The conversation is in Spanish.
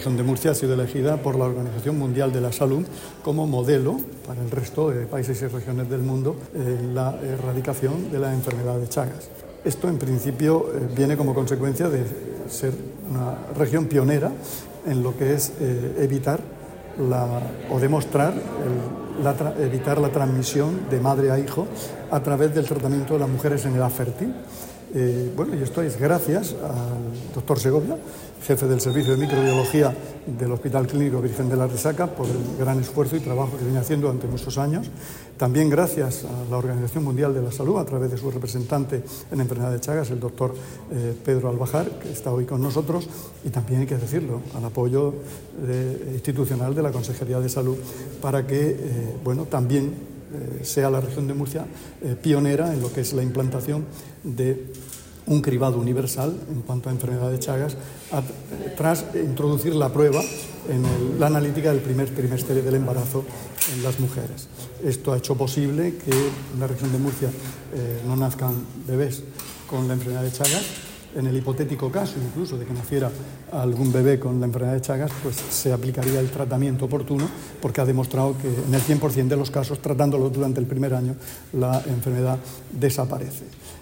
La región de Murcia ha sido elegida por la Organización Mundial de la Salud como modelo para el resto de países y regiones del mundo en la erradicación de la enfermedad de Chagas. Esto, en principio, viene como consecuencia de ser una región pionera en lo que es evitar la transmisión de madre a hijo a través del tratamiento de las mujeres en edad fértil. Y esto es gracias al doctor Segovia, jefe del Servicio de Microbiología del Hospital Clínico Virgen de la Risaca, por el gran esfuerzo y trabajo que viene haciendo durante muchos años. También gracias a la Organización Mundial de la Salud, a través de su representante en enfermedad de Chagas, el doctor Pedro Albajar, que está hoy con nosotros, y también hay que decirlo, al apoyo institucional de la Consejería de Salud, para que también sea la región de Murcia pionera en lo que es la implantación de un cribado universal en cuanto a enfermedad de Chagas, tras introducir la prueba en la analítica del primer trimestre del embarazo en las mujeres. Esto ha hecho posible que en la región de Murcia no nazcan bebés con la enfermedad de Chagas. En el hipotético caso, incluso, de que naciera algún bebé con la enfermedad de Chagas, pues se aplicaría el tratamiento oportuno, porque ha demostrado que en el 100% de los casos, tratándolo durante el primer año, la enfermedad desaparece.